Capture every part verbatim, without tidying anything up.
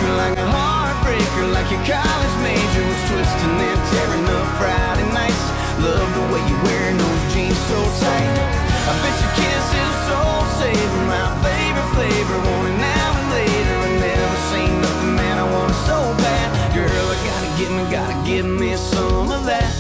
maker, like a heartbreaker, like your college major was twisting and tearing up Friday nights. Love the way you're wearing those jeans so tight. I bet your kiss is a soul saver, my favorite flavor. Want it now and later, I never seen nothing that I want so bad. Girl, I gotta get me, gotta give me some of that.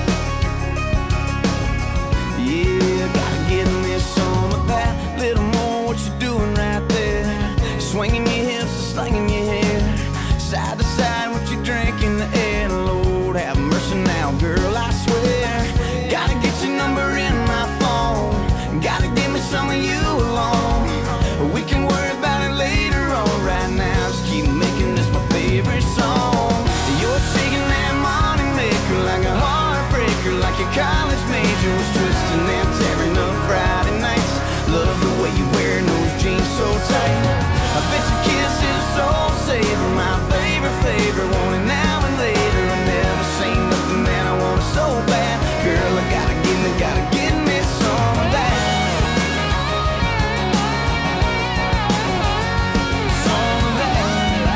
Yeah, gotta give me some of that. Little more what you're doing right there. Swinging your hips and slinging your hair. Side to side, what you drink in the air. Lord, have mercy now, girl, I swear. Gotta get your number in my phone. Gotta give me some of you alone. We can worry about it later on. Right now, just keep making this my favorite song. You're shaking that money maker, like a heartbreaker, like your college major was twisting and tearing up Friday nights. Love the way you're wearing those jeans so tight. I bet your kiss is a soul saver, my favorite flavor. Want it now and later, I never seen nothing that I want so bad. Girl, I gotta give me, gotta give me some of that. Some of that.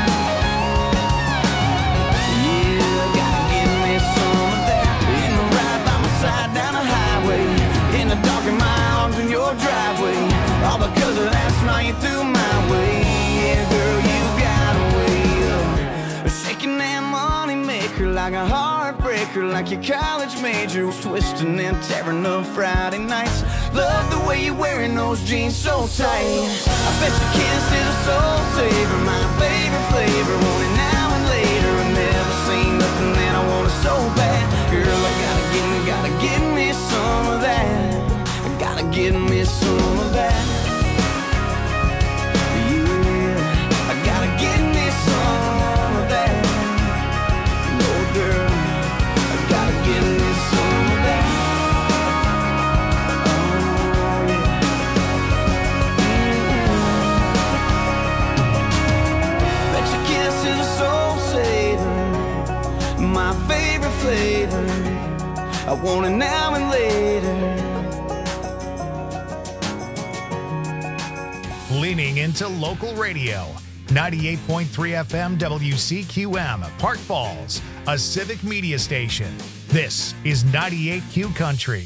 Yeah, gotta give me some of that. In the ride by my side down the highway, in the dark in my arms in your driveway. All because of that smile you threw my way. Yeah, girl, you got a way of shaking that money maker, like a heartbreaker, like your college major was twisting and tearing up Friday nights. Love the way you're wearing those jeans so tight. I bet your kiss is a soul saver, my favorite flavor. Want it now and later, I never seen nothing that I want so bad. Girl, I gotta give me, gotta give me some of that. I gotta give me some of that. I want it now and later. Leaning into local radio. ninety-eight point three F M W C Q M, Park Falls, a civic media station. This is ninety-eight Q Country.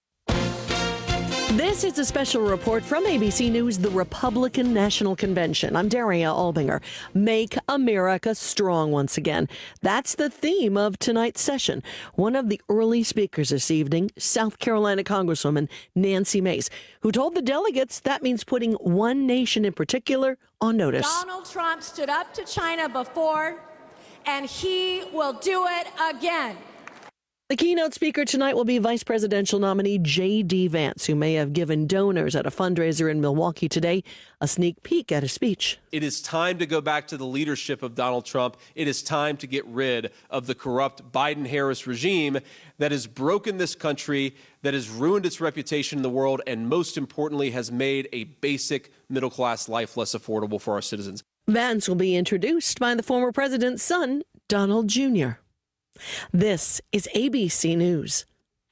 This is a special report from A B C News, the Republican National Convention. I'm Daria Albinger. Make America Strong once again. That's the theme of tonight's session. One of the early speakers this evening, South Carolina Congresswoman Nancy Mace, who told the delegates that means putting one nation in particular on notice. Donald Trump stood up to China before, and he will do it again. The keynote speaker tonight will be Vice Presidential nominee J D. Vance, who may have given donors at a fundraiser in Milwaukee today a sneak peek at his speech. It is time to go back to the leadership of Donald Trump. It is time to get rid of the corrupt Biden-Harris regime that has broken this country, that has ruined its reputation in the world, and most importantly, has made a basic middle-class life less affordable for our citizens. Vance will be introduced by the former president's son, Donald Junior This is A B C News.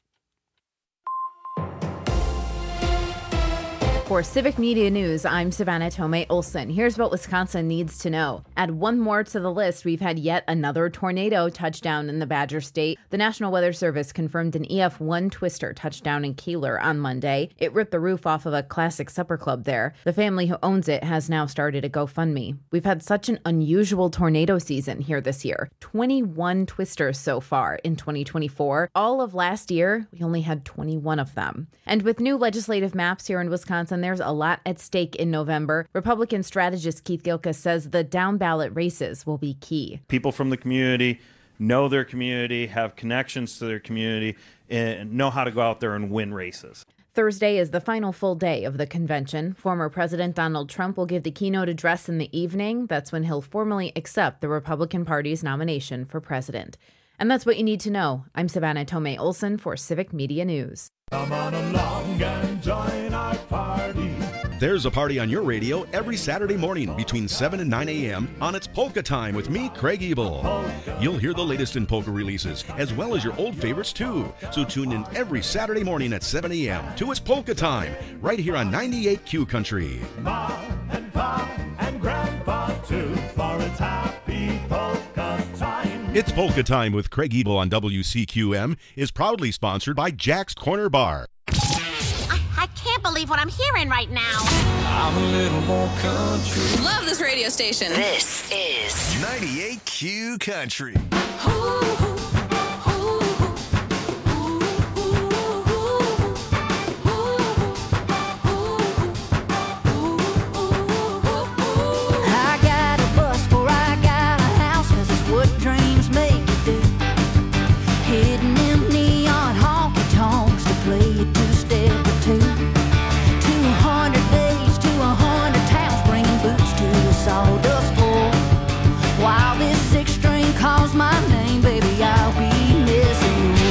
For Civic Media News, I'm Savannah Tomei Olson. Here's what Wisconsin needs to know. Add one more to the list, we've had yet another tornado touchdown in the Badger State. The National Weather Service confirmed an E F one twister touchdown in Keeler on Monday. It ripped the roof off of a classic supper club there. The family who owns it has now started a GoFundMe. We've had such an unusual tornado season here this year. twenty-one twisters so far in twenty twenty-four. All of last year, we only had twenty-one of them. And with new legislative maps here in Wisconsin, there's a lot at stake in November. Republican strategist Keith Gilkes says the down-ballot races will be key. People from the community know their community, have connections to their community, and know how to go out there and win races. Thursday is the final full day of the convention. Former President Donald Trump will give the keynote address in the evening. That's when he'll formally accept the Republican Party's nomination for president. And that's what you need to know. I'm Savannah Tomei Olson for Civic Media News. Come on along and join our party. There's a party on your radio every Saturday morning between seven and nine a.m. on It's Polka Time with me, Craig Ebel. You'll hear the latest in polka releases, as well as your old favorites too. So tune in every Saturday morning at seven a.m. to It's Polka Time, right here on ninety-eight Q Country. Mom and Pop and Grandpa too, for it's happy It's Polka Time with Craig Ebel on W C Q M is proudly sponsored by Jack's Corner Bar. I, I can't believe what I'm hearing right now. I'm a little more country. Love this radio station. This is ninety-eight Q Country. Sawdust floor. While this six string calls my name, baby, I'll be missing you.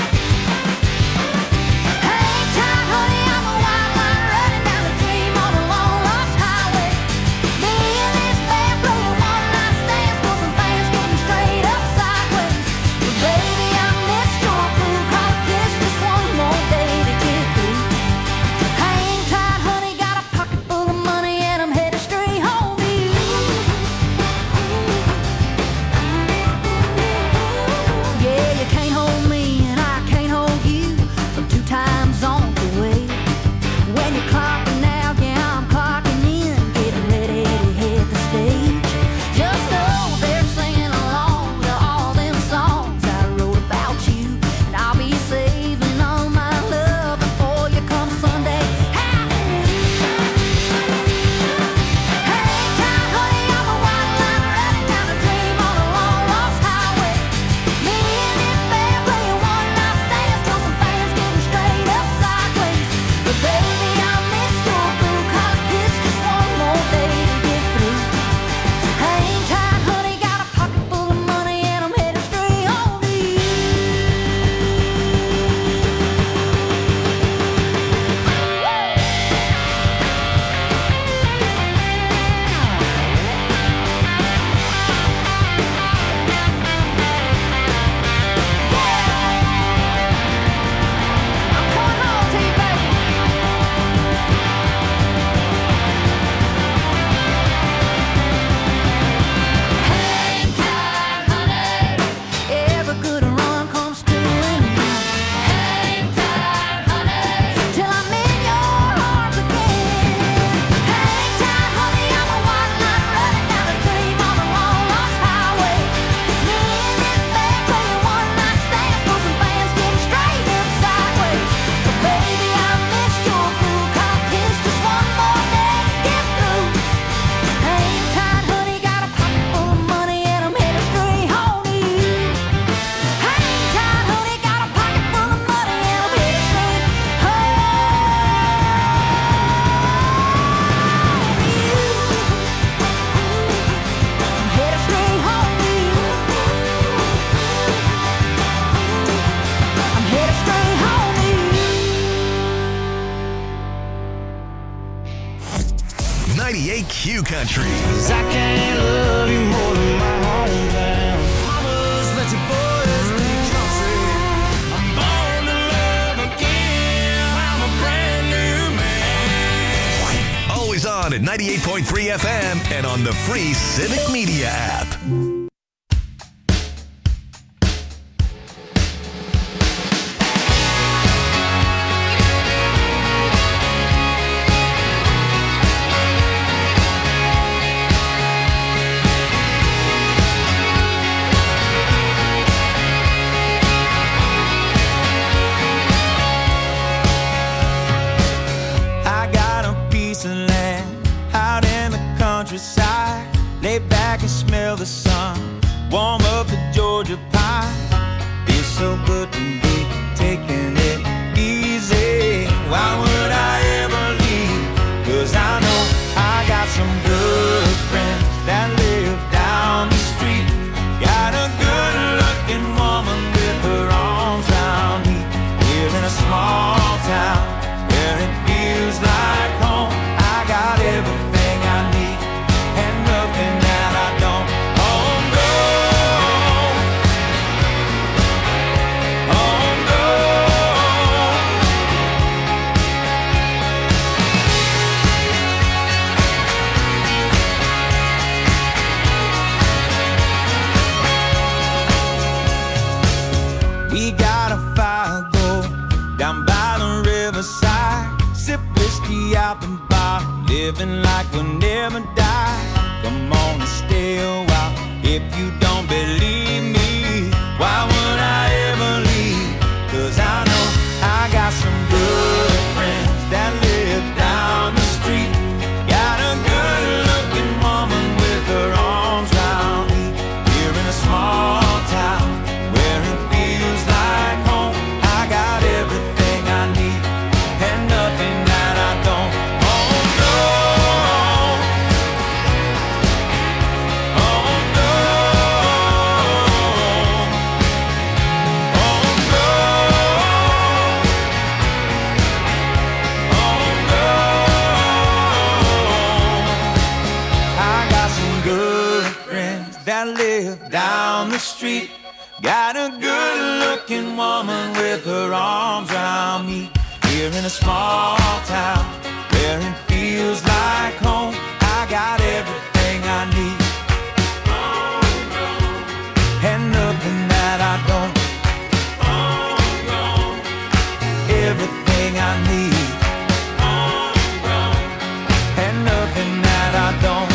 Hang tight, honey, I'm a wild line running down the dream on a long lost highway. Me and this band playing one night stands for some fans getting straight up sideways. But baby, I missed your crew, cause this just one more day to get through. Hang tight, honey, got a pocket full of money and I'm headed straight home. Time zones away. When you're clocking out, yeah, I'm clocking in, getting ready to hit the stage. Just know they're singing along to all them songs I wrote about you, and I'll be saving all my love before you come Sunday. Hang tight, honey, I'm a white line running down the dream on a long lost highway. Me and this band playing one night stands till some fans getting straight up sideways. But baby, I missed your crew, cause it's just one more day to get through. Hang tight, honey, got a pocket full of money and I'm headed straight home to you. I'm coming home to you, baby. Hang tight, honey. Every good run comes to an end. Hang tight, honey, till I'm in your arms again. Hang tight, honey, I'm a white line running down the dream on a long lost highway. Me and this band playing one night stands for some fans getting straight up sideways. But baby, I missed your crew, cause it's just one more day to get through. Hang tight, honey, got a pocket full of money and I'm headed straight home to you. Hang tight, honey, got a pocket full of money and I'm headed straight home to you. I'm headed straight home to you. I'm headed straight home to you. ninety-eight Q Country. Cause I can't love you more than my hometown. Mamas, let your boys be country. I'm born to love again. I'm a brand new man. Always on at ninety-eight point three F M and on the free Civic Media app. I got a piece of land out in the countryside. Lay back and smell the sun. Warm up the Georgia pie. Feels so good to be taking it easy. Why would I ever leave? Cause I know I got some good friends that live down the street. Got a good looking woman with her arms round me. Here in a small town where it feels like home. I got everything I need and nothing that I don't. Oh no, oh no. be out the bar, living like we'll never die. Come on and stay a while. If you don't believe me, why would I ever leave? Cause I know I got some good friends that live down the street. Got a good looking woman with her arms round me. Here in a small town where it feels like home. I got everything I need and nothing that I don't. Oh no, oh no, oh no, oh no. I got some good friends that live down the street. Got a good looking woman with her arms around me. Here in a small town where it feels like home. I got everything I need and nothing that I don't. Everything I need and nothing that I don't.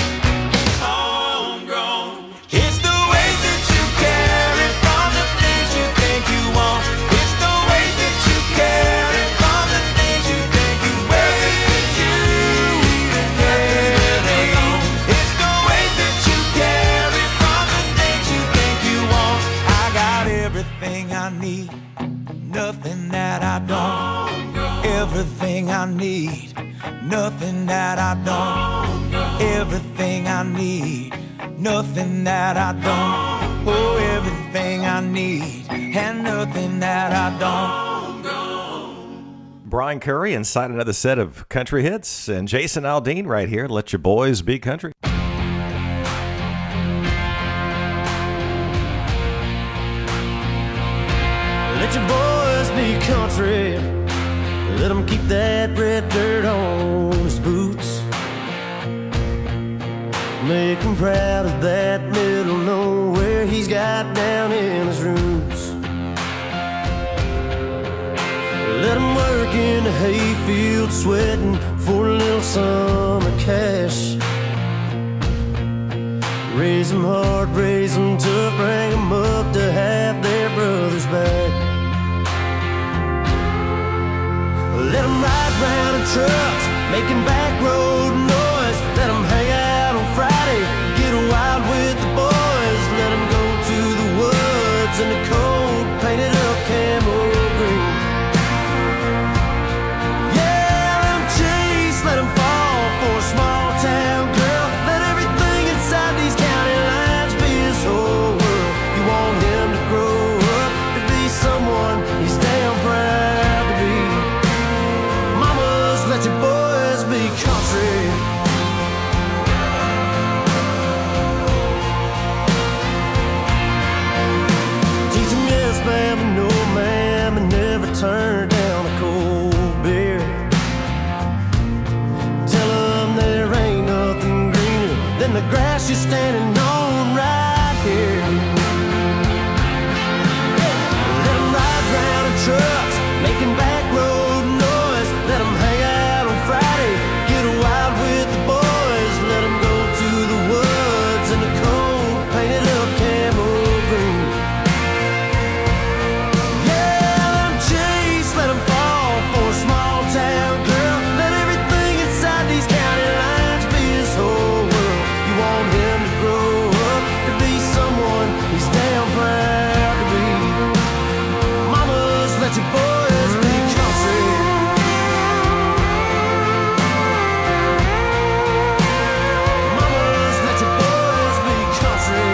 It's the way that you carry from the things you think you want. It's the way that you carry from the things you think you wear. It's you even carry. It's the way that you carry from the things you think you want. I got everything I need, nothing that I don't. Everything I need, nothing that I don't. Everything I need, nothing that I don't. Oh, everything I need and nothing that I don't. Brian Curry inside another set of country hits, and Jason Aldean right here. Let your boys be country. Let your boys be country. Let them keep that red dirt on his boots. Make him proud of that middle nowhere he's got down in his roots. Let him work in the hayfield sweating for a little summer cash. Raise them hard, raise them tough, bring them up to have their brothers back. Let them ride round in trucks, making back road noise. Let them hang out on Friday, get wild with the boys. Let them go to the woods in the cold, painted up camo green. Yeah, let them chase, let them fall for a small town girl. Let everything inside these county lines be his whole world. You want him to grow up to be someone he's damn proud to be. Mamas, let your boys be country. Teach them yes, ma'am, and no, ma'am, and never turn down a cold beer. Tell them there ain't nothing greener than the grass you're standing on right here. Let them ride round in trucks, making back road noise. Let them hang out on Friday, get wild with the boys. Let them go to the woods in the cold, painted up camo green. Yeah, let them chase, let them fall for a small town girl. Let everything inside these county lines be his whole world. You want him to grow up to be someone he's damn proud to be. Mamas, let your boys be country. Mamas, let your boys be country.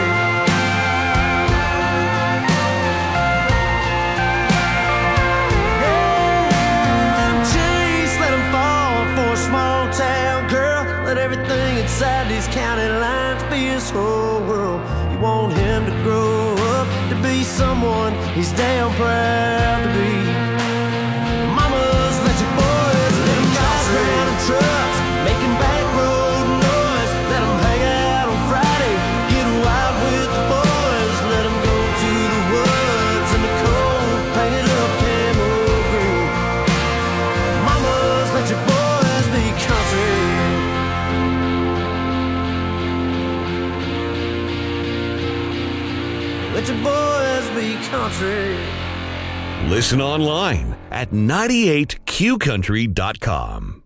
Yeah, chase, let him fall for a small town girl. Let everything inside these county lines be his whole world. You want him to grow up to be someone he's damn proud to be. Mamas, let your boys be country. Ride round in trucks, making back road noise. Let them hang out on Friday, get wild with the boys. Let them go to the woods in the cold, painted up camo green. Mamas, let your boys be let your boys be country. Listen online at ninety-eight q country dot com.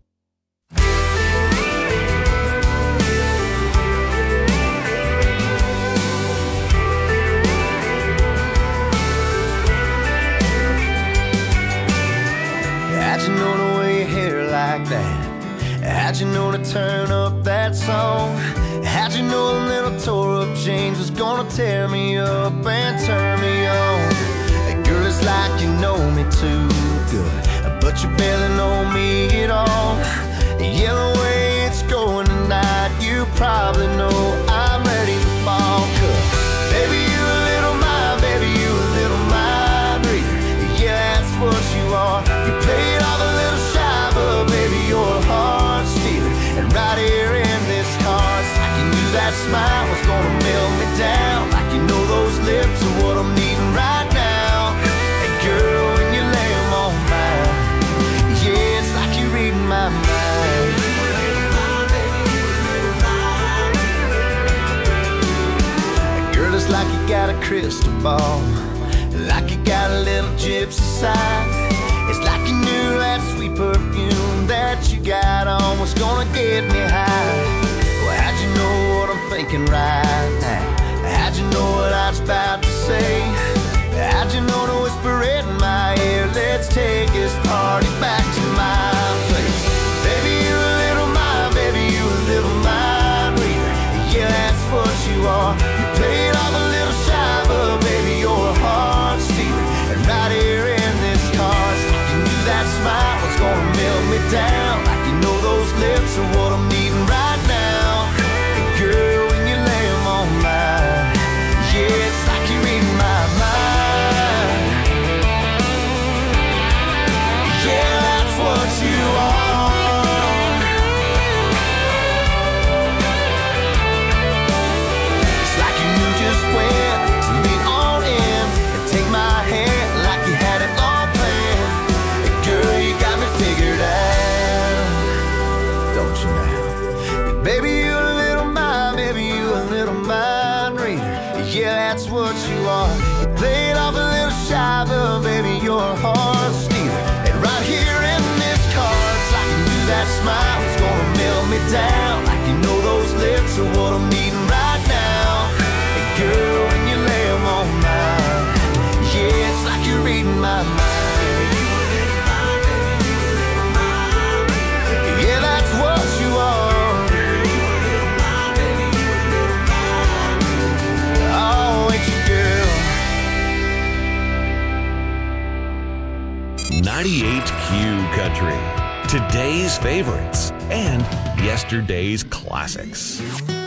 How'd you know to wear your hair like that? How'd you know to turn up that song? How'd you know a little tore up jeans was gonna tear me up and turn me on? Hey, girl, it's like you know me too good, but you barely know me at all. Yeah, the way it's going tonight, you probably know I'm ready to fall. 'Cause baby, you a little mind, baby, you a little mind reader. Yeah, that's what you are. You play it off a little shy, but baby, you're a heart stealer. And right here in this car, it's like you knew that smile was gonna melt me down. Like you know those lips are what I'm needing right now. And girl, when you lay them on mine, yeah, it's like you're reading my mind. And girl, it's like you got a crystal ball, like you got a little gypsy side. It's like you knew that sweet perfume that you got on was gonna get me high. Well, how'd you know what I'm thinking right now? How'd you know what I was about to say? How'd you know to whisper it in my ear? Let's take this party back to my place. Baby, you a little mind, baby, you a little mind reader. Yeah, that's what you are. You play it off a little shy, but baby, you're a heart stealer. And right here in this car, that smile was gonna melt me down. Like you know those lips are what I'm needing right now. And girl, when you lay them on mine, yeah, it's like you're reading my mind. Yeah, that's what you are. It's like you knew just when to lean on in and take my hand like you had it all planned. Girl, you got me figured out, don't you now? Baby, you a little mind, baby, you a little mind reader. Yeah, that's what you are. You play it off a little shy, but baby, you're a heart stealer. And right here in this car, it's like you knew that smile was gonna melt me down. Like you know those lips are what I'm needing right now. And girl, when you lay them on mine, yeah, it's like you're reading my mind. Yeah, that's what you are. Oh, ain't you, girl? ninety-eight Q Country. Today's favorites and yesterday's classics.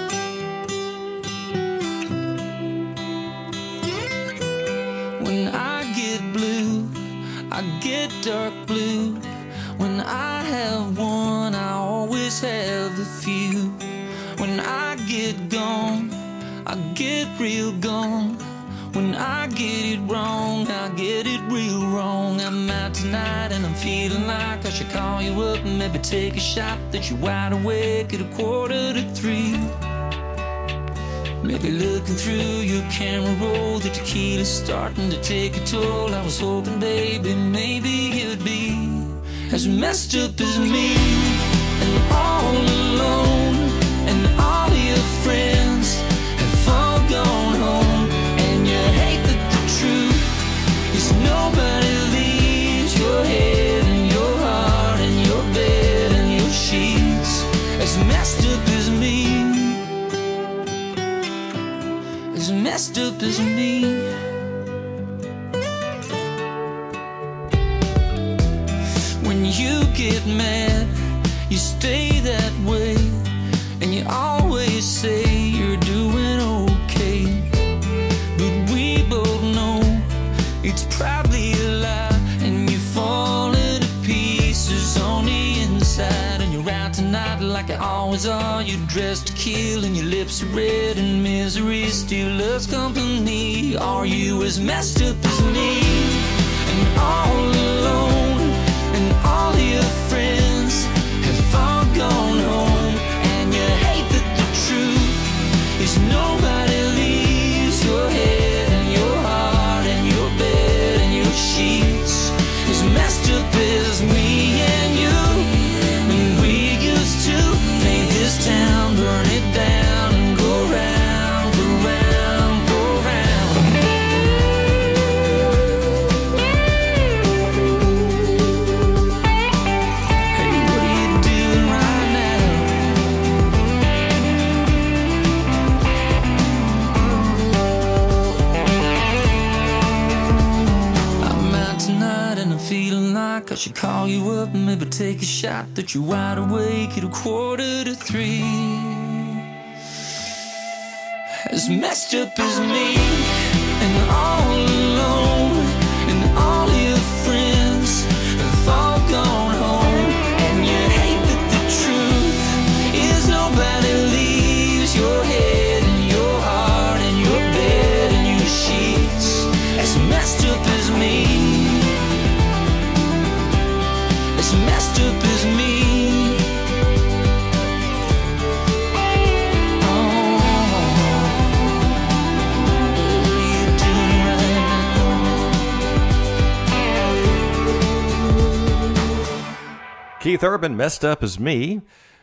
When I get blue, I get dark blue. When I have one, I always have a few. When I get gone, I get real gone. When I get it wrong, I get it real wrong. I'm out tonight and I'm feeling like I should call you up and maybe take a shot that you're wide awake at a quarter to three. Maybe looking through your camera roll, the tequila's starting to take a toll. I was hoping, baby, maybe you'd be as messed up as me, and all alone, and all your friends have all gone home, and you hate that the truth is nobody leaves your head and your heart and your bed and your sheets as messed up as me, as messed up as me. When you get mad, you stay that way, and you always say you're doing okay. But we both know it's probably a lie, and you're falling to pieces on the inside. And you're out tonight like you always are. You're dressed to kill, and your lips are red, and misery still loves company. Are you as messed up as me, and all alone? And all your friends have all gone home, and you hate that the truth is nobody leaves your head and your like I should call you up and maybe take a shot that you're wide awake at a quarter to three. As messed up as me, and all alone, and all your friends have all gone home, and you hate that the truth is nobody leaves your head and your heart and your bed and your sheets. As messed up as me, as messed up as me. Keith Urban, Messed Up As Me,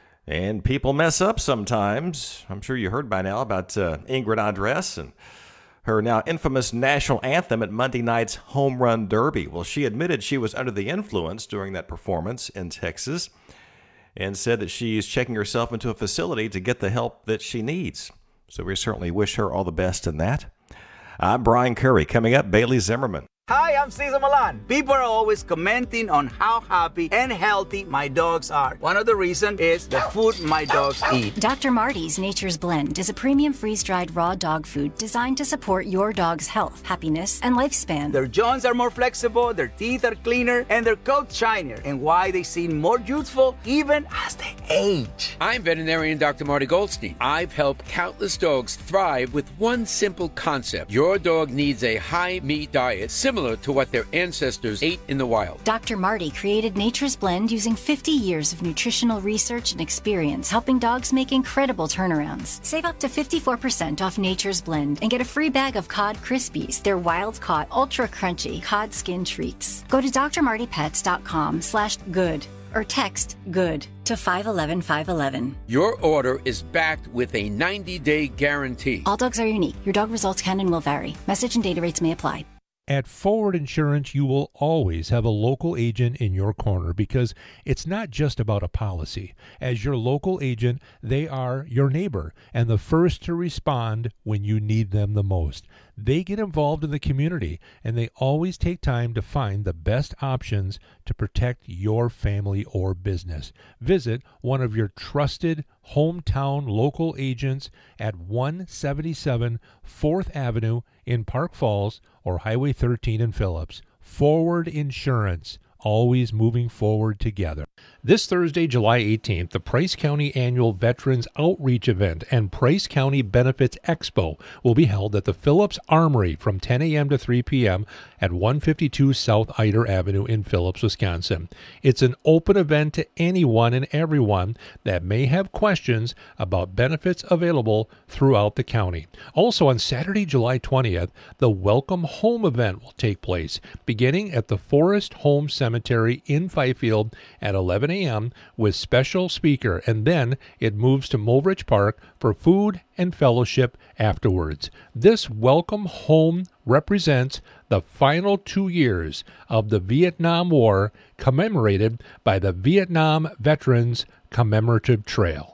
and people mess up sometimes. I'm sure you heard by now about uh, Ingrid Andress and her now infamous national anthem at Monday night's Home Run Derby. Well, she admitted she was under the influence during that performance in Texas and said that she's checking herself into a facility to get the help that she needs. So we certainly wish her all the best in that. I'm Brian Curry. Coming up, Bailey Zimmerman. Hi, I'm Cesar Milan. People are always commenting on how happy and healthy my dogs are. One of the reasons is the food my dogs eat. Doctor Marty's Nature's Blend is a premium freeze-dried raw dog food designed to support your dog's health, happiness, and lifespan. Their joints are more flexible, their teeth are cleaner, and their coats shinier, and why they seem more youthful even as they age. I'm veterinarian Doctor Marty Goldstein. I've helped countless dogs thrive with one simple concept. Your dog needs a high-meat diet similar to what their ancestors ate in the wild. Doctor Marty created Nature's Blend using fifty years of nutritional research and experience, helping dogs make incredible turnarounds. Save up to fifty-four percent off Nature's Blend and get a free bag of Cod Krispies, their wild-caught, ultra-crunchy cod skin treats. Go to drmartypets.com slash good or text GOOD to five one one five one one. Your order is backed with a ninety-day guarantee. All dogs are unique. Your dog results can and will vary. Message and data rates may apply. At Forward Insurance, you will always have a local agent in your corner because it's not just about a policy. As your local agent, they are your neighbor and the first to respond when you need them the most. They get involved in the community, and they always take time to find the best options to protect your family or business. Visit one of your trusted hometown local agents at one seventy-seven fourth Avenue in Park Falls or Highway thirteen in Phillips. Forward Insurance, always moving forward together. This Thursday, July eighteenth, the Price County Annual Veterans Outreach Event and Price County Benefits Expo will be held at the Phillips Armory from ten a.m. to three p.m. at one fifty-two South Eider Avenue in Phillips, Wisconsin. It's an open event to anyone and everyone that may have questions about benefits available throughout the county. Also on Saturday, July twentieth, the Welcome Home event will take place, beginning at the Forest Home Cemetery in Fifield at eleven a.m. with special speaker, and then it moves to Mulrich Park for food and fellowship afterwards. This Welcome Home represents the final two years of the Vietnam War, commemorated by the Vietnam Veterans Commemorative Trail.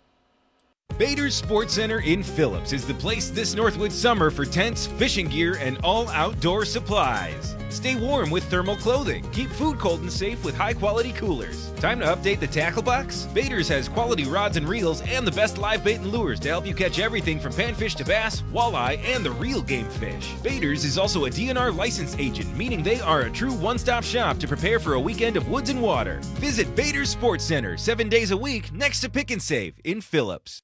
Bader's Sports Center in Phillips is the place this Northwood summer for tents, fishing gear, and all outdoor supplies. Stay warm with thermal clothing. Keep food cold and safe with high-quality coolers. Time to update the tackle box? Bader's has quality rods and reels and the best live bait and lures to help you catch everything from panfish to bass, walleye, and the real game fish. Bader's is also a D N R licensed agent, meaning they are a true one-stop shop to prepare for a weekend of woods and water. Visit Bader's Sports Center seven days a week next to Pick and Save in Phillips.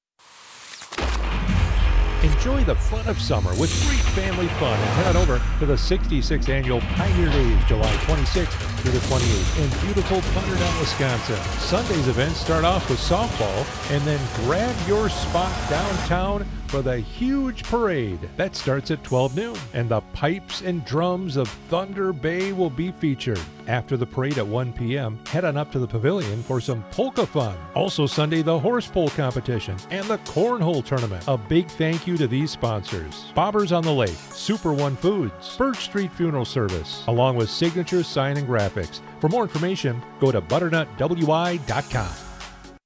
Enjoy the fun of summer with great family fun and head on over to the sixty-sixth Annual Pioneer Days, July twenty-sixth through the twenty-eighth in beautiful Thunderdome, Wisconsin. Sunday's events start off with softball and then grab your spot downtown for the huge parade. That starts at twelve noon, and the pipes and drums of Thunder Bay will be featured. After the parade at one p.m., head on up to the pavilion for some polka fun. Also Sunday, the horse pole competition and the cornhole tournament. A big thank you to these sponsors: Bobbers on the Lake, Super One Foods, Birch Street Funeral Service, along with Signature Sign and Graphics. For more information, go to butternut w i dot com.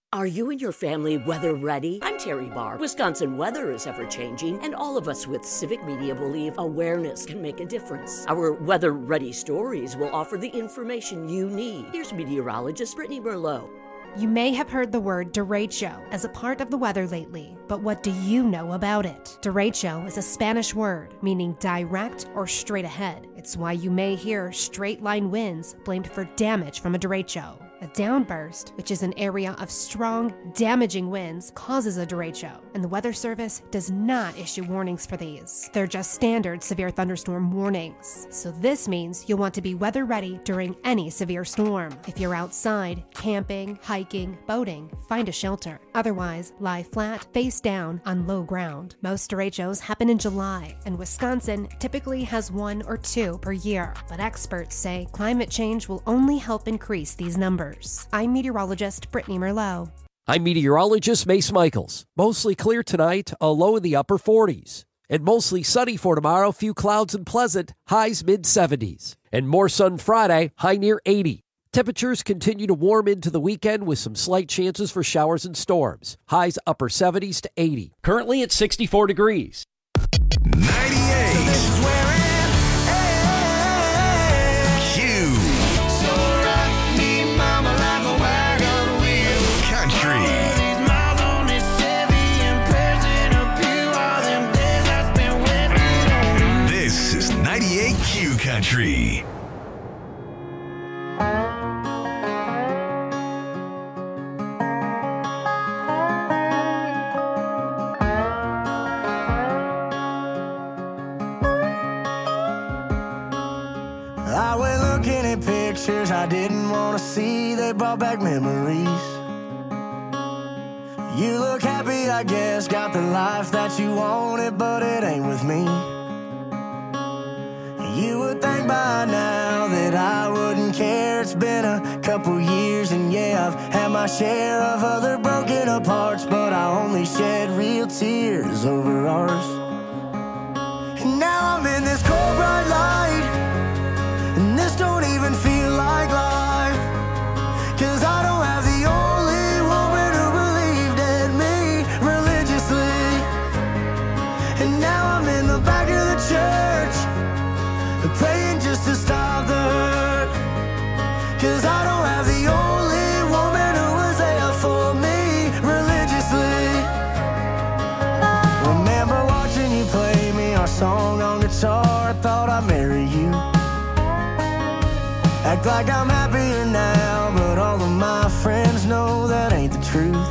Are you and your family weather ready? I'm Terry Barr. Wisconsin weather is ever changing, and all of us with Civic Media believe awareness can make a difference. Our Weather Ready stories will offer the information you need. Here's meteorologist Brittany Merlot. You may have heard the word derecho as a part of the weather lately, but what do you know about it? Derecho is a Spanish word meaning direct or straight ahead. It's why you may hear straight line winds blamed for damage from a derecho. A downburst, which is an area of strong, damaging winds, causes a derecho, and the Weather Service does not issue warnings for these. They're just standard severe thunderstorm warnings. So this means you'll want to be weather ready during any severe storm. If you're outside, camping, hiking, boating, find a shelter. Otherwise, lie flat, face down on low ground. Most derechos happen in July, and Wisconsin typically has one or two per year. But experts say climate change will only help increase these numbers. I'm meteorologist Brittany Merlot. I'm meteorologist Mace Michaels. Mostly clear tonight, a low in the upper forties. And mostly sunny for tomorrow, few clouds and pleasant, highs mid seventies. And more sun Friday, high near eighty. Temperatures continue to warm into the weekend with some slight chances for showers and storms. Highs upper seventies to eighty. Currently at sixty-four degrees. ninety-eight. So this is where Country. I went looking at pictures I didn't want to see. They brought back memories. You look happy, I guess. Got the life that you wanted, but it ain't with me. You would think by now that I wouldn't care. It's been a couple years, and yeah, I've had my share of other broken apart, but I only shed real tears over ours. And now I'm in this cold bright light, and this don't even feel like life, 'cause I don't have the only woman who believed in me religiously. And now I'm in the back of the church, praying just to stop the hurt, 'cause I don't have the only woman who was there for me religiously. Remember watching you play me our song on guitar, I thought I'd marry you. Act like I'm happier now, but all of my friends know that ain't the truth.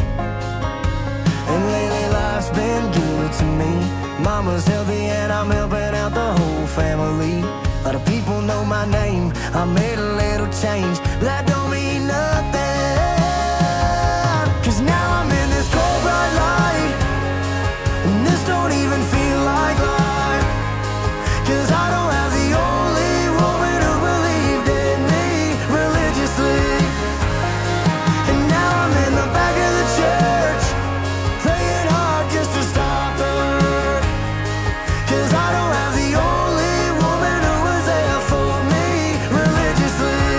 And lately life's been good to me. Mama's healthy and I'm helping out the whole family. A lot of people know my name, I made a little change. That don't mean nothing, 'cause now I'm in this cold bright light, and this don't even feel like life, 'cause I don't have the only woman who believed in me religiously. And now I'm in the back of the church, praying hard just to stop the hurt, 'cause I don't have the only woman who was there for me religiously.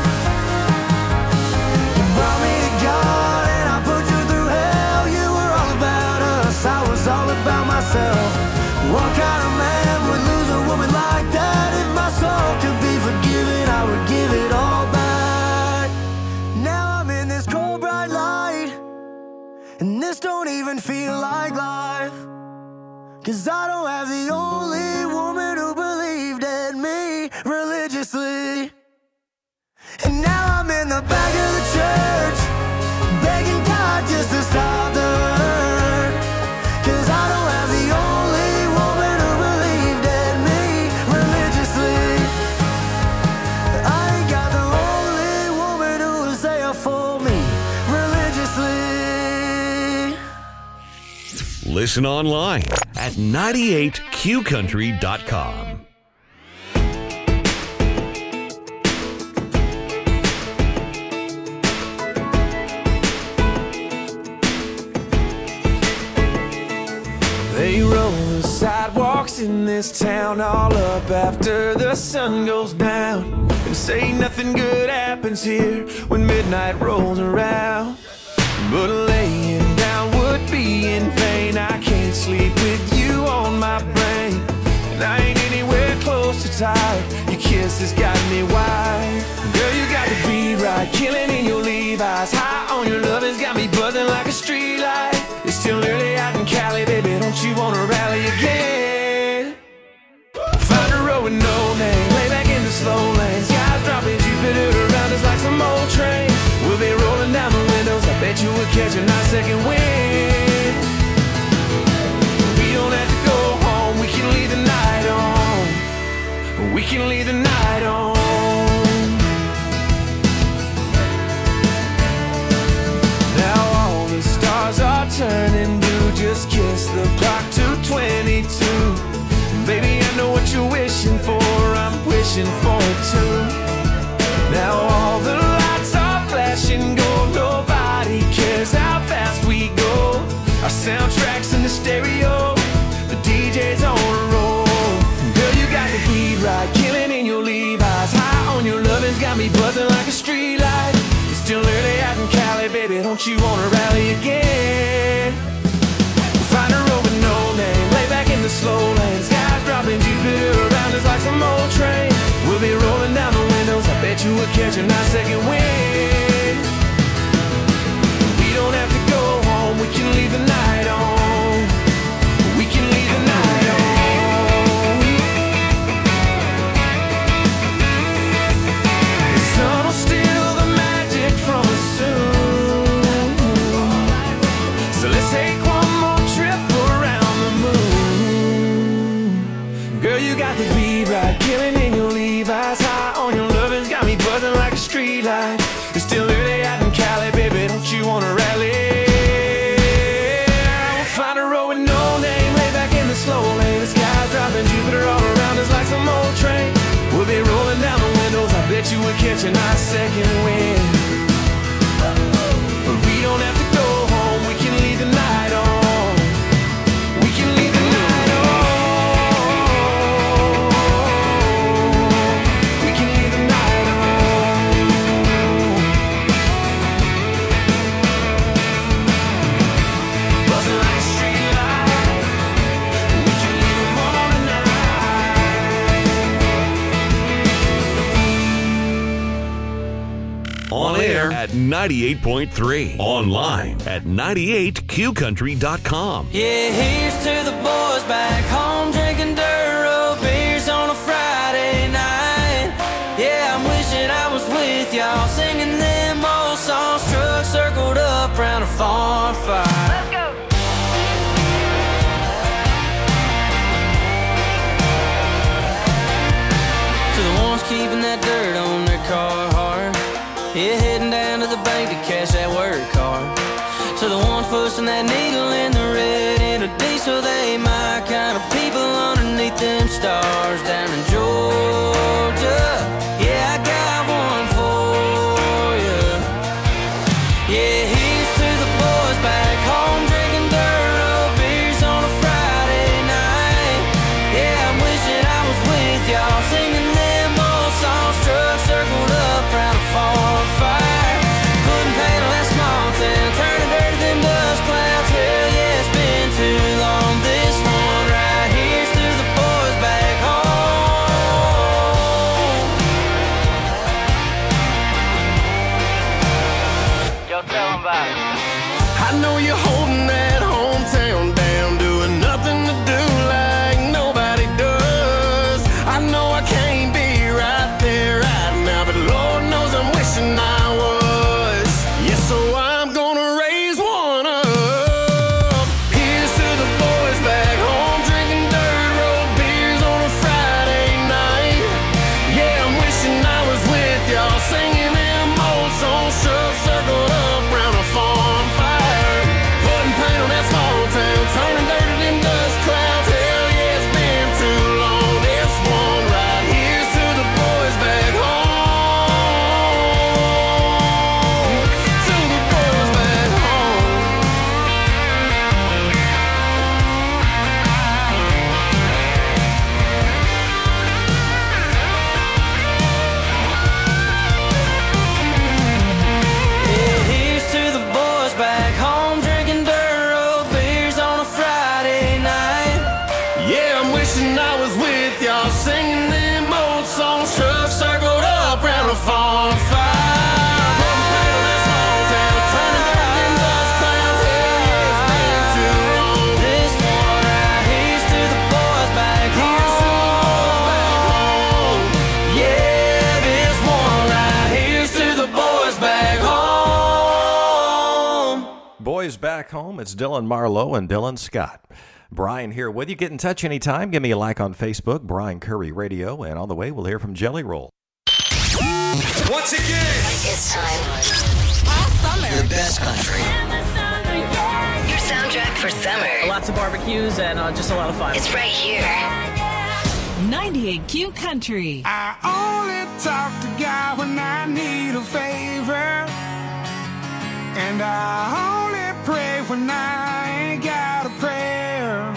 You brought me to God and I put you through hell. You were all about us, I was all about myself. What kind of man would lose a woman like that? If my soul could be forgiven, I would give it all back. Now I'm in this cold bright light, and this don't even feel like life, 'cause I don't have the only woman who believed in me religiously. And now I'm in the back of the church, begging God just to stop the hurt, 'cause I don't have the only woman who believed in me religiously. I ain't got the only woman who was there for me religiously. Listen online at ninety-eight q country dot com. They roll the sidewalks in this town all up after the sun goes down, and say nothing good happens here when midnight rolls around. but laying down would be in vain. I can't sleep with you on my brain, and I ain't anywhere close to tired. Your kiss has got me wild. Girl, you got the beat right, killing in your Levi's. High on your love has got me buzzing like a street light. It's still early out in Cali, baby, don't you wanna rally again? Find a road with no name, lay back in the slow lane. Skies dropping, Jupiter around us like some old train. We'll be rolling down the windows, I bet you we'll catch a nice second wind. We don't have to go home, we can leave the night on. We can leave the night on. Now all the stars are turning blue, just kiss the clock to twenty-two. Baby, I know what you're wishing for, I'm wishing for it too. Now all the lights are flashing gold, nobody cares how fast we go. Our soundtrack's in the stereo, the D J's on a roll. Girl, you got the beat right, killing in your Levi's. High on your lovin's got me buzzing like a street light. It's still early out in Cali, baby, don't you wanna rally again? Find a road with no name, lay back in the slow lane. Skies dropping, Jupiter around us like some old train. We'll be rolling down the windows, I bet you we'll catch a nice second wind. We don't have to go home, we can leave the night on. We can leave the night on. The sun will steal the magic from us soon, so let's take one more trip around the moon. Girl, you got the beat right, killing in your Levi's. High on your lovin's got me buzzing like a street light. It's still early out in Cali, baby, don't you wanna rally? We'll find a road with no name, lay back in the slow lane. The sky's dropping, Jupiter all around us like some old train. We'll be rolling down the windows, I bet you we'll catch a nice second wind. But we don't have to go home, we can leave the night on. We can leave the night on. We can leave the night on. Buzzing like a street light. We can leave them on tonight. On air at ninety-eight point three. Online at ninety-eight Q country dot com. Yeah, here's to the boys back home drinking Duro beers on a Friday night. Yeah, I'm wishing I was with y'all singing them old songs. Truck circled up round a farm fire. Let's go. To the ones keeping that dirt on their car hard. Yeah, heading down to the bank to cash that work card. To the ones pushing that needle in the red in a diesel, they my kind of people underneath them stars down in Georgia. Yeah, I got one for you. Yeah, here's to the boys back home drinking Duro beers on a Friday night. Yeah, I'm wishing I was with y'all singing them old songs. Truck circled up round a farm fire. Couldn't paddle that small town, turning dirty them dust clouds. Hell yeah, it's been too long. This one right here's to the boys back home. wishing I was with y'all, singing them old songs. Trucks circled up round a farm fire. Boys Back Home, it's Dylan Marlowe and Dylan Scott. Brian here with you. Get in touch anytime. Give me a like on Facebook, Brian Curry Radio, and on the way, we'll hear from Jelly Roll. Once again, it's time. All summer. The best country. Your soundtrack for summer. Lots of barbecues and uh, just a lot of fun. It's right here. ninety-eight Q Country. I only talk to God when I need a favor, and I only pray when I ain't got a prayer.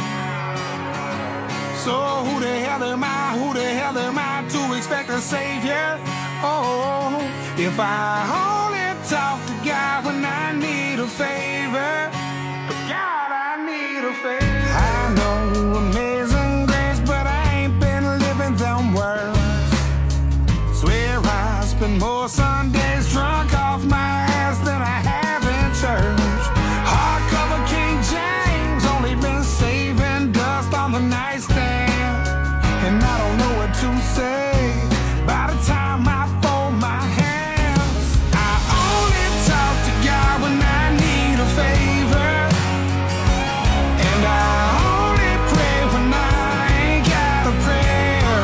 So who the hell am I, who the hell am I to expect a savior? Oh, if I only talk to God when I need a favor, God, I need a favor. I know amazing grace, but I ain't been living them words. Swear I spend more Sundays drunk off my ass than I have in church. Hardcover King James, only been saving dust on the nightstand, and I don't know what to say by the time I fold my hands. I only talk to God when I need a favor, and I only pray when I ain't got a prayer.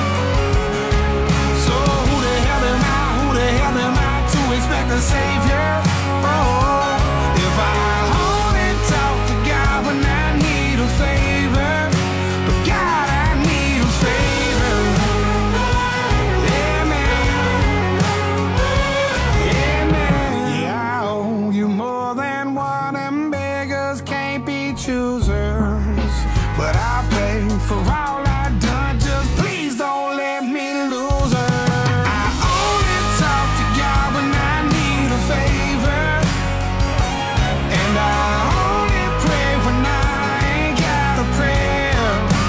So who the hell am I, who the hell am I to expect a savior? Oh, if I only talk to God when I need a favor, but God, I need a favor. Yeah, man. Yeah, man. Yeah, I owe you more than one, and beggars can't be choosers. But I pay for all I done, just please don't let me lose her. I only talk to God when I need a favor, and I only pray when I ain't got a prayer.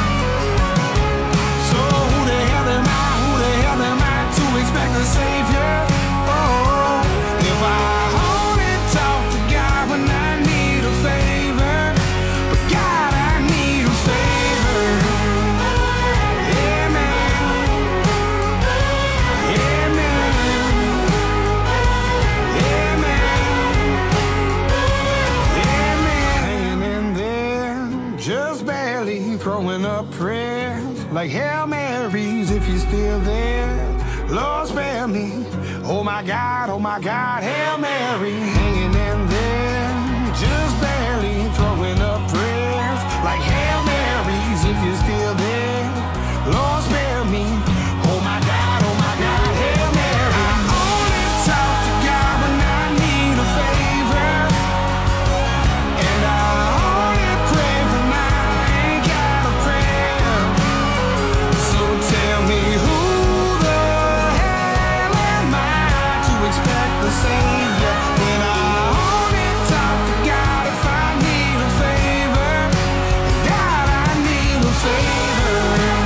So who the hell am I, who the hell am I to expect a savior? Oh, if I only talk to God when I need a favor, but God, I need a favor. Yeah, man. Yeah, man. Yeah, man. Yeah, man. Hanging in there, just barely throwing up prayers like Hail Marys if you're still there. Lord, spare me. Oh my God, oh my God, Hail Mary. Hanging in there, just barely throwing up prayers like Hail Marys if you're still there. Lord, spare me. Oh my God, oh my God, Hail Mary. I only talk to God when I need a favor, and I only pray when I ain't got a prayer. So tell me who the hell am I to expect the savior when I only talk to God if I need a favor? God, I need a favor.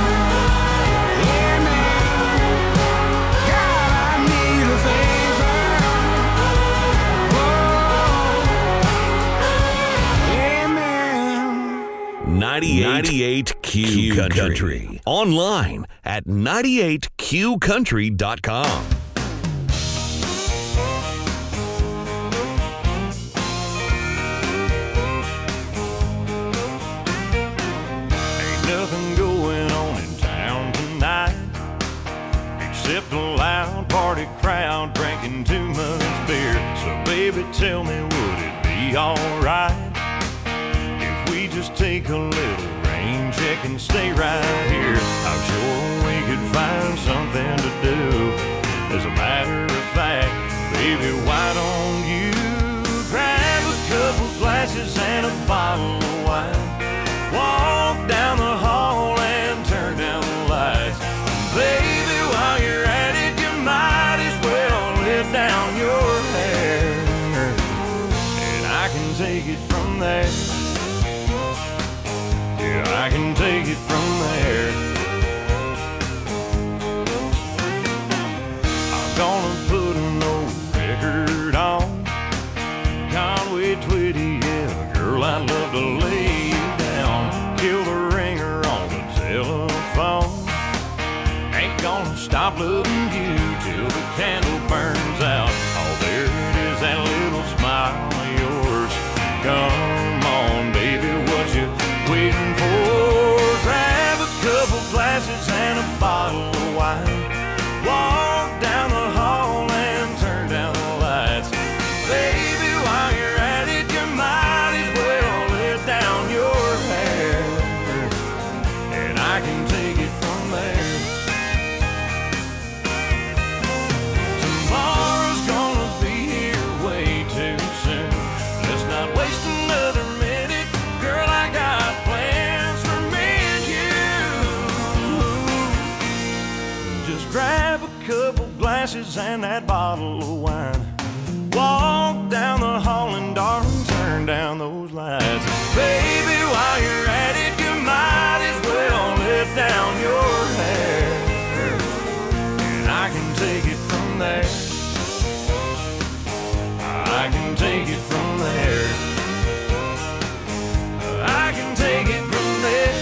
Yeah, man. God, I need a favor. Whoa. Yeah, man. ninety-eight Q Country. Online at ninety-eight Q country dot com. Ain't nothing going on in town tonight except a loud party crowd drinking too much beer. So baby, tell me, would it be alright if we just take a little rain check and stay right here? I'm sure we could find something to do. As a matter of fact, baby, why don't you grab a couple glasses and a bottle of wine, walk down the hall and turn down the lights. Baby, while you're at it, you might as well let down your hair, and I can take it from there. Yeah, I can take it from there. phone. Ain't gonna stop loving you till the candle burns out. Oh, there it is, that little smile of yours. Come on, baby, what you waiting for? Grab a couple glasses and a bottle of wine. Walk down the hall and turn down the lights. Baby, while you're at it, you might as well let down your hair, and I can take it from there. Tomorrow's gonna be here way too soon. Let's not waste another minute. Girl, I got plans for me and you. Just grab a couple glasses and that bottle of wine. Walk down the hall and darling, turn down those lights. Baby, while you're at it, you might as well let down your hair, and I can take it from there. I can take it from there. I can take it from there.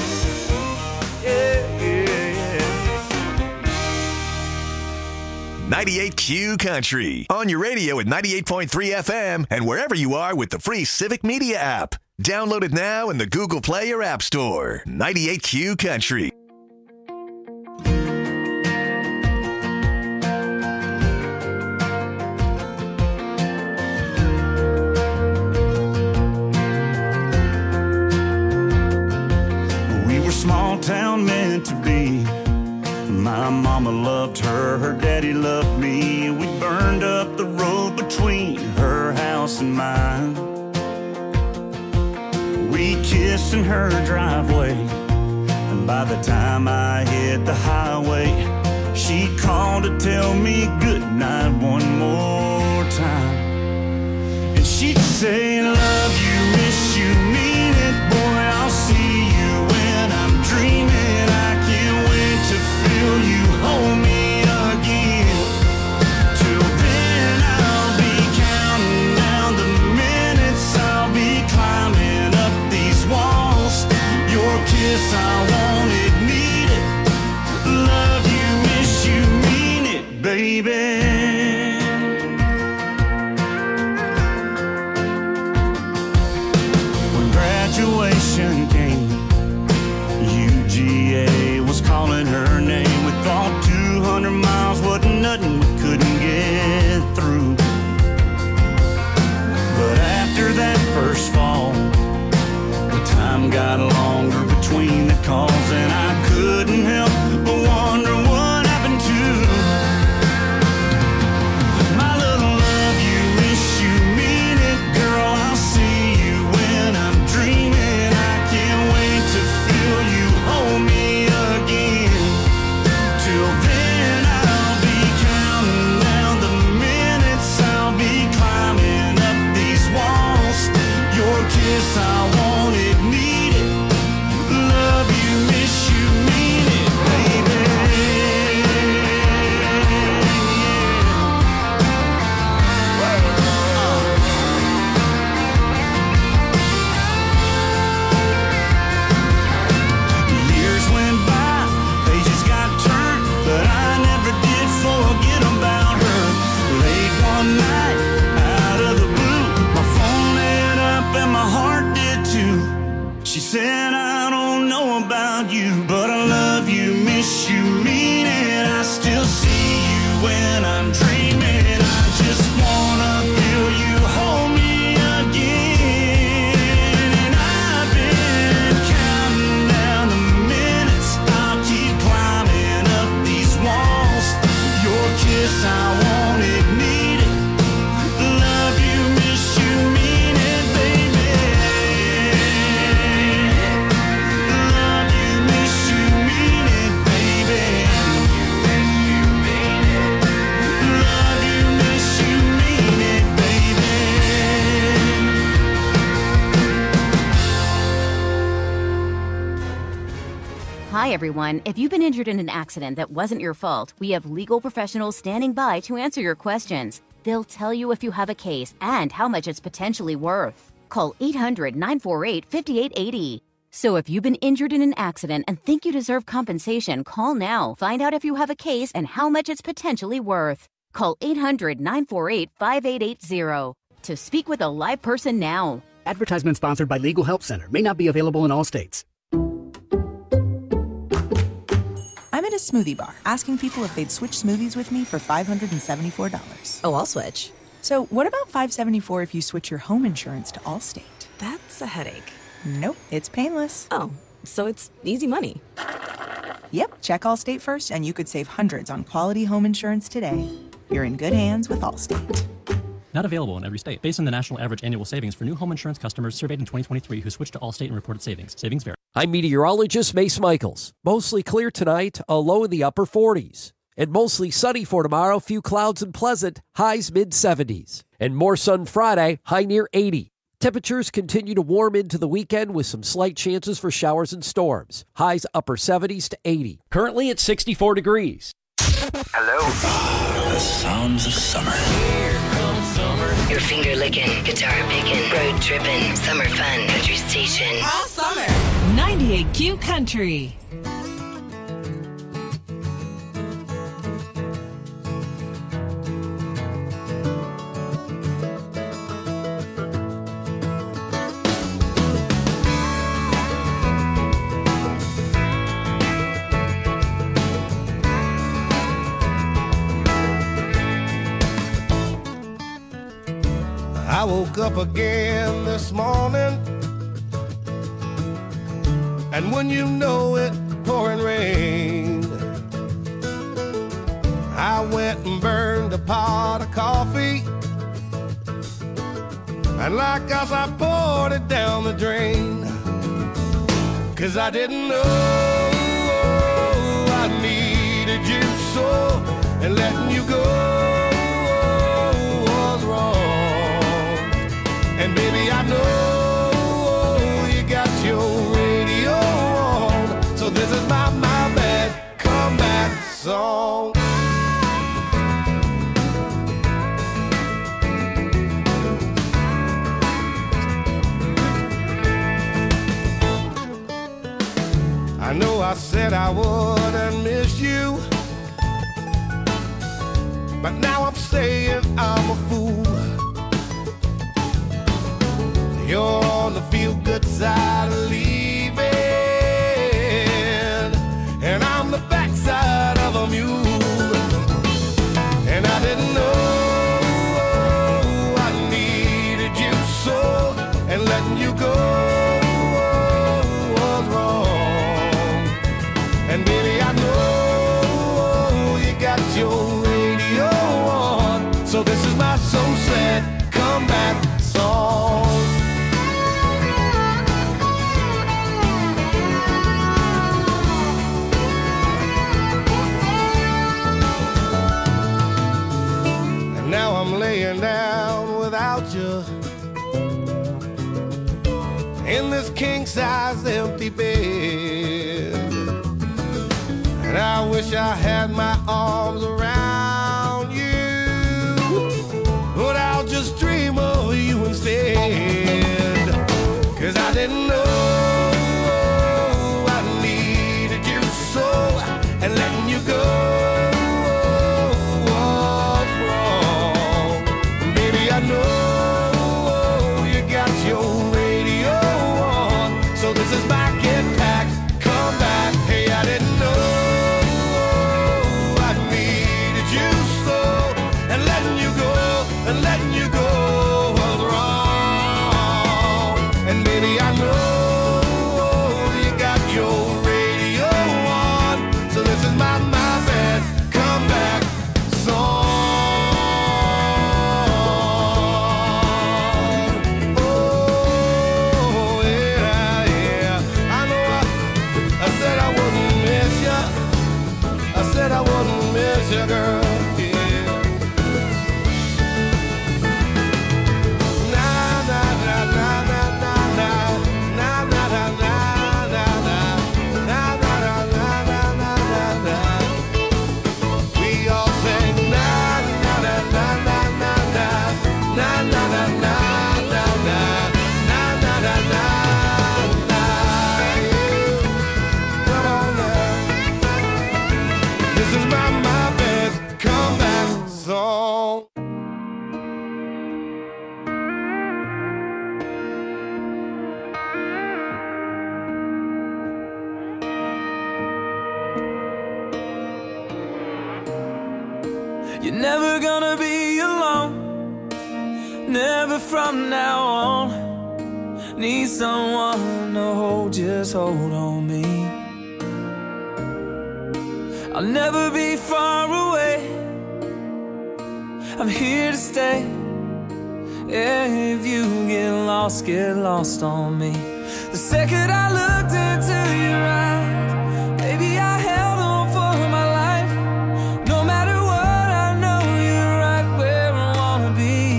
Yeah, yeah, yeah. ninety-eight Q Country. On your radio at ninety-eight point three F M and wherever you are with the free Civic Media app. Download it now in the Google Play or App Store. ninety-eight Q Country. We were small town meant to be. My mama loved her, her daddy loved me. We burned up the road between her house and mine. We kissed in her driveway, and by the time I hit the highway, she called to tell me goodnight one more time. And she'd say, love you, miss you, mean it, boy, I'll see you when I'm dreaming. I can't wait to feel you hold me again. Till then I'll be counting down the minutes, I'll be climbing up these walls. Your kiss, I want it, need it. Love you, miss you, mean it, baby. When graduation came, U G A was calling her name. We thought two hundred miles wasn't nothing, we couldn't get through. But after that first fall, the time got longer between the calls, and I couldn't help but wonder what happened to my little love you, miss you, mean it, girl, I'll see you when I'm dreaming. I can't wait to feel you hold me again. Till then I'll be counting down the minutes, I'll be climbing up these walls. Your kiss, I want it, need it. Love you, miss you, mean it, baby. Years went by, pages got turned, but I never did forget about her. Late one night, out of the blue, my phone lit up and my heart did too. She said, I don't know about you, but I love you, miss you, mean it. I still see you when I'm dreaming. I just wanna feel you hold me again. And I've been counting down the minutes, I'll keep climbing up these walls. Your kiss, I want it, need it. Love you, miss you, mean it, baby. Love you, miss you, mean it, baby. Love you, miss you, mean it, baby. Hi, everyone. If you've been injured in an accident that wasn't your fault, we have legal professionals standing by to answer your questions. They'll tell you if you have a case and how much it's potentially worth. Call eight hundred, nine four eight, five eight eight zero. So if you've been injured in an accident and think you deserve compensation, call now. Find out if you have a case and how much it's potentially worth. Call eight hundred, nine four eight, five eight eight zero to speak with a live person now. Advertisement sponsored by Legal Help Center. May not be available in all states. I'm at a smoothie bar asking people if they'd switch smoothies with me for five hundred seventy-four dollars. Oh, I'll switch. So what about five hundred seventy-four dollars if you switch your home insurance to Allstate? That's a headache. Nope, it's painless. Oh, so it's easy money. Yep, check Allstate first and you could save hundreds on quality home insurance today. You're in good hands with Allstate. Not available in every state. Based on the national average annual savings for new home insurance customers surveyed in twenty twenty-three who switched to Allstate and reported savings. Savings vary. I'm meteorologist Mace Michaels. Mostly clear tonight, a low in the upper forties. And mostly sunny for tomorrow, few clouds and pleasant, highs mid seventies. And more sun Friday, high near eighty. Temperatures continue to warm into the weekend with some slight chances for showers and storms. Highs upper seventies to eighty. Currently at sixty-four degrees. Hello. The sounds of summer. Here comes summer. Your finger licking, guitar picking, road tripping, summer fun, country station. All summer. ninety-eight Q Country. I woke up again this morning, and when you know it, pouring rain. I went and burned a pot of coffee, and like us I poured it down the drain. Cause I didn't know I needed you so, and letting you go was wrong. And baby, I know you got your radio on, so this is my, my bad comeback song. I know I said I wouldn't miss you, but now I'm saying I'm a fool. You're on the feel-good side of leaving, and I'm the backside of a mule. And I didn't know I needed you so, and letting you go was wrong. And baby, I know you got your radio on, so this is my so sad comeback song. Now I'm laying down without you in this king-size empty bed, and I wish I had my arms around you, but I'll just dream of you instead. Cause I didn't know I needed you so, and letting you go I know you got your radio on, so this is my get back, come back. Hey, I didn't know I needed You're never gonna be alone, never from now on. Need someone to hold, just hold on me. I'll never be far away, I'm here to stay. Yeah, if you get lost, get lost on me. The second I looked into your eyes, baby, I held on for my life. No matter what, I know you're right where I wanna be.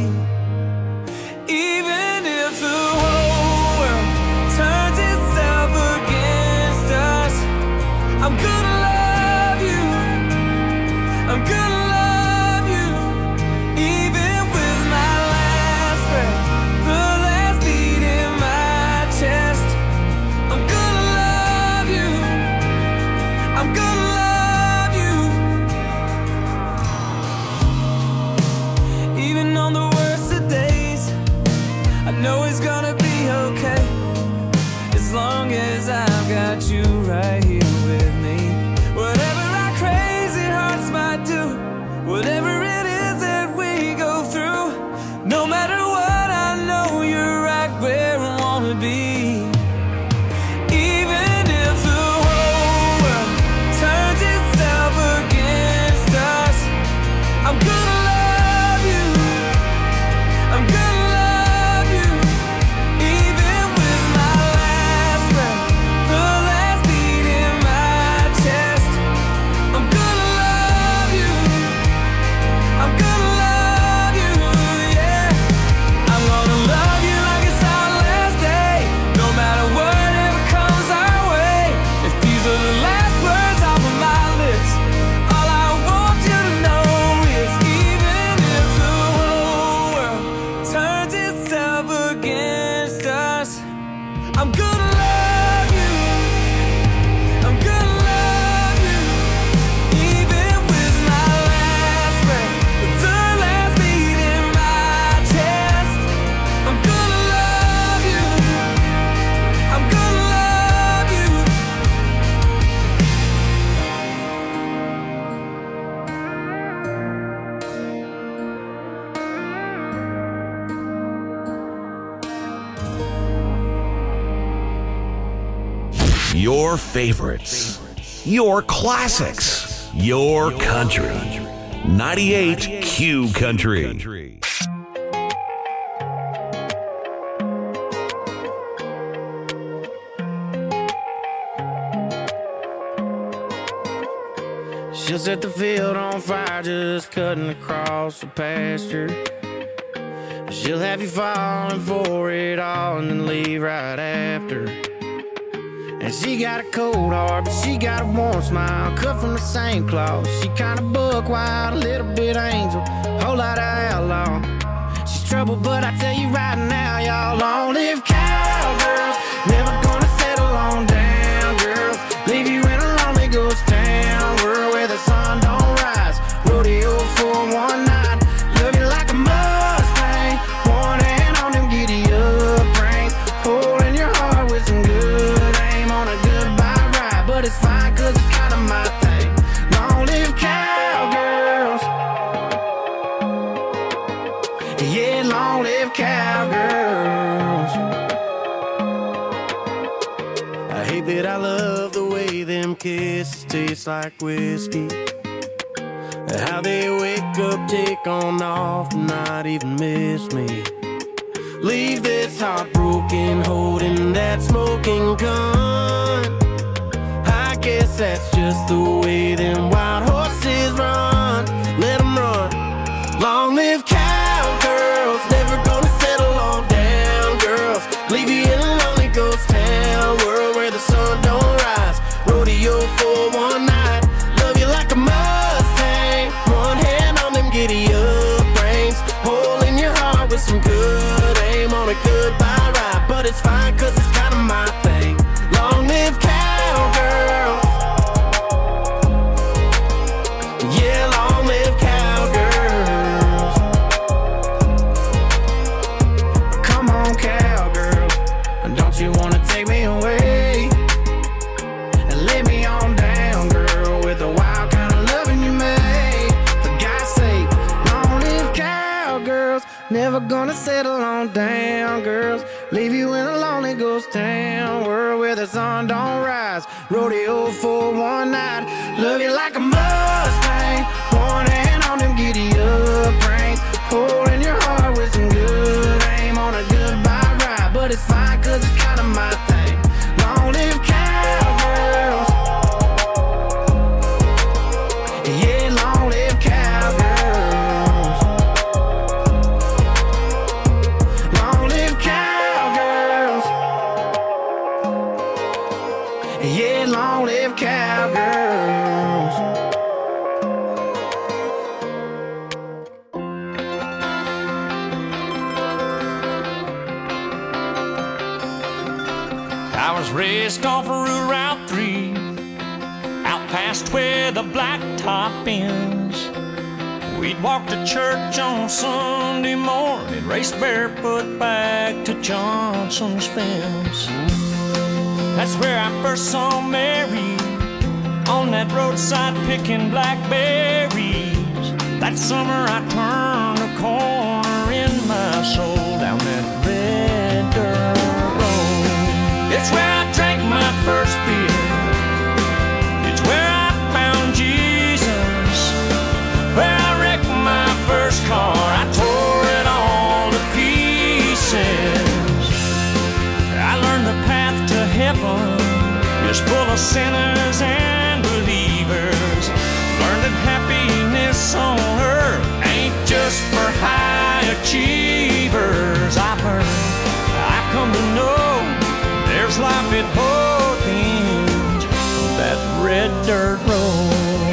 Even if the whole world turns itself against us, I'm gonna love you, I'm gonna love you. Even with my last breath, the last beat in my chest, I'm gonna love you, I'm gonna love you. Even on the worst of days, I know it's gonna be okay, as long as I've got you right here with me. Whatever our crazy hearts might do, whatever it is that we go through, no matter what, I know you're right where I wanna be. Even if the whole world turns itself against us, I'm gonna love you, I'm gonna love you. Even with my last breath, the last beat in my chest, I'm gonna love you, I'm gonna love you, yeah. I'm gonna love you like it's our last day, no matter whatever comes our way. If these are the last words off of my lips, all I want you to know is, even if the whole world turns itself against us, I'm gonna love you, I'm gonna love you. Even with my last breath, the last beat in my chest, I'm gonna love you, I'm gonna love you. Your favorites, your classics, your country. ninety-eight Q Country. She'll set the field on fire just cutting across the pasture. She'll have you falling for it all and then leave right after. And she got a cold heart, but she got a warm smile, cut from the same cloth. She kinda buck wild, a little bit angel, whole lot of outlaw. She's trouble, but I tell you right now, y'all, long live cowgirls. Never gonna settle on down, girls. Leave you in a lonely ghost town, world where the sun don't rise. Rodeo for one night, love you like a Mustang. One hand on them giddy up reins, holding your heart with some good aim on a goodbye ride. But it's fine, cause it's kinda my thing. Long live cowgirls. Yeah, long live cowgirls. I hate that I love the way them kisses taste like whiskey. How they wake up, take on off, and not even miss me. Leave this heartbroken, holding that smoking gun. I guess that's just the way them wild horses run. Let them run. Long live cowgirls, never gonna settle on down, girls. Leave you in a lonely ghost town, world where the sun don't rise. Rodeo for one night, love you like a Mustang. One hand on them giddy up reins, holding your heart with some good aim on a goodbye ride. But it's fine, cause it's kinda my thing. Long live cowgirls. never gonna settle on down, girls. Leave you in a lonely ghost town, world where the sun don't rise. Rodeo for one night. Love you like a Mustang, one hand on them giddy up reins, holding your heart with some good aim on a goodbye ride. But it's fine, cause it's kinda my thing. Long live cowgirls. Yeah, long live cowgirls. Long live cowgirls. Yeah, long live cowgirls. I was raised off of Route three, out past where the blacktop ends. We'd walk to church on Sunday morning, race barefoot back to Johnson's fence. That's where I first saw Mary, on that roadside picking blackberries. That summer I turned a corner in my soul down that red dirt road. It's where I drank my first beer. It's where I found Jesus. Where I wrecked my first car. I tore it all to pieces. I learned the path to heaven is full of sinners and believers. Learned that happiness on earth ain't just for high achievers. I've heard, I come to know there's life at both ends of that red dirt road.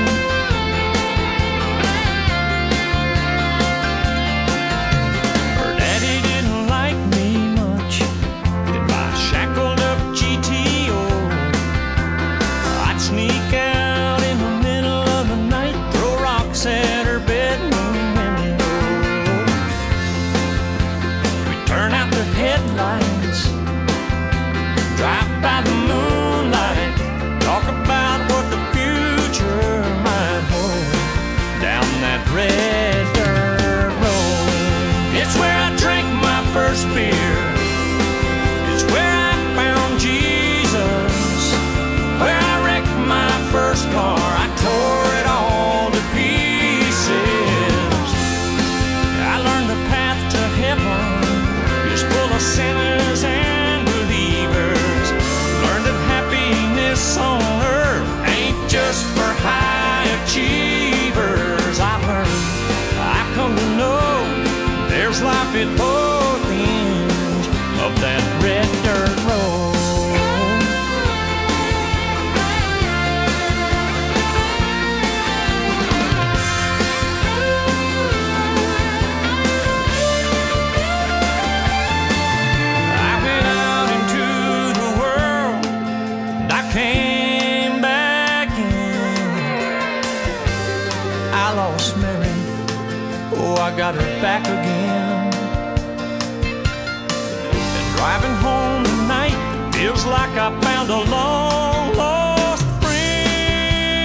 Her daddy didn't like me much in my shackled up G T O. I'd sneak out in the middle of the night, throw rocks at her bedroom window. We'd turn out the headlights, drive by the moonlight, talk about what the future might hold down that red dirt road. It's where I drank my first beer. It's where I found Jesus. Where I wrecked my first car. I tore it all to pieces. I learned the path to heaven is full of sinners and believers. Learned that happiness on earth ain't just for high achievers. I've heard, I've come to know there's life at both ends of that red dirt road. I went out into the world and I came back in. I lost Mary, oh, I got her back again. And driving home tonight feels like I found a long lost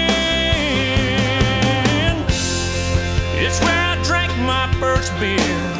friend. It's where I drank my first beer.